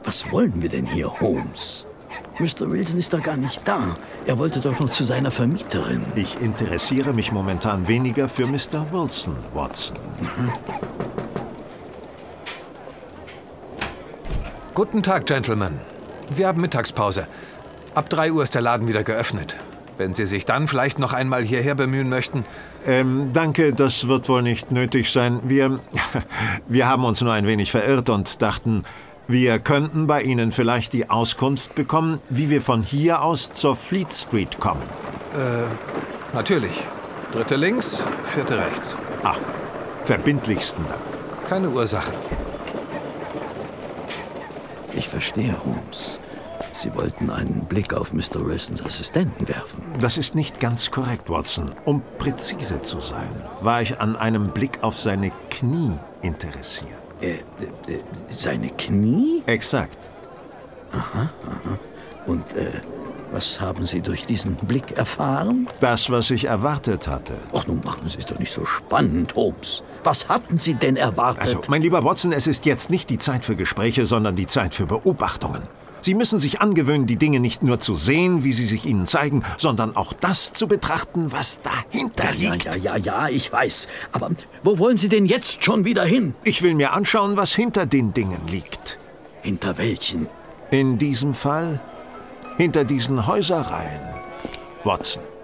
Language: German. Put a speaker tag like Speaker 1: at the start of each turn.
Speaker 1: Was wollen wir denn hier, Holmes? Mr. Wilson ist doch gar nicht da. Er wollte doch noch zu seiner Vermieterin.
Speaker 2: Ich interessiere mich momentan weniger für Mr. Wilson, Watson.
Speaker 3: Guten Tag, Gentlemen. Wir haben Mittagspause. Ab 3 Uhr ist der Laden wieder geöffnet. Wenn Sie sich dann vielleicht noch einmal hierher bemühen möchten.
Speaker 2: Danke, das wird wohl nicht nötig sein. Wir haben uns nur ein wenig verirrt und dachten, wir könnten bei Ihnen vielleicht die Auskunft bekommen, wie wir von hier aus zur Fleet Street kommen.
Speaker 3: Natürlich. 3. links, 4. rechts.
Speaker 2: Verbindlichsten Dank.
Speaker 3: Keine Ursache.
Speaker 1: Ich verstehe, Holmes. Sie wollten einen Blick auf Mr. Wilsons Assistenten werfen.
Speaker 2: Das ist nicht ganz korrekt, Watson. Um präzise zu sein, war ich an einem Blick auf seine Knie interessiert.
Speaker 1: Seine Knie?
Speaker 2: Exakt.
Speaker 1: Und was haben Sie durch diesen Blick erfahren?
Speaker 2: Das, was ich erwartet hatte.
Speaker 1: Ach, nun machen Sie es doch nicht so spannend, Holmes. Was hatten Sie denn erwartet?
Speaker 2: Also, mein lieber Watson, es ist jetzt nicht die Zeit für Gespräche, sondern die Zeit für Beobachtungen. Sie müssen sich angewöhnen, die Dinge nicht nur zu sehen, wie sie sich Ihnen zeigen, sondern auch das zu betrachten, was dahinter liegt.
Speaker 1: Ja, ich weiß. Aber wo wollen Sie denn jetzt schon wieder hin?
Speaker 2: Ich will mir anschauen, was hinter den Dingen liegt.
Speaker 1: Hinter welchen?
Speaker 2: In diesem Fall hinter diesen Häuserreihen, Watson.